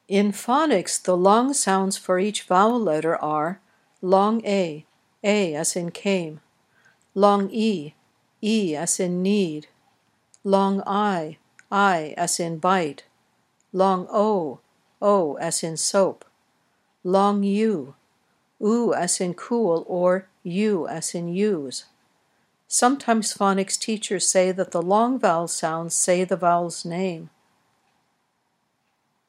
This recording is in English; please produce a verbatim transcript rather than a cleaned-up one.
In phonics, the long sounds for each vowel letter are long A, A as in came, long E, E as in need, long I, I as in bite, long O, O as in soap, long U, U as in cool, or U as in use. Sometimes phonics teachers say that the long vowel sounds say the vowel's name.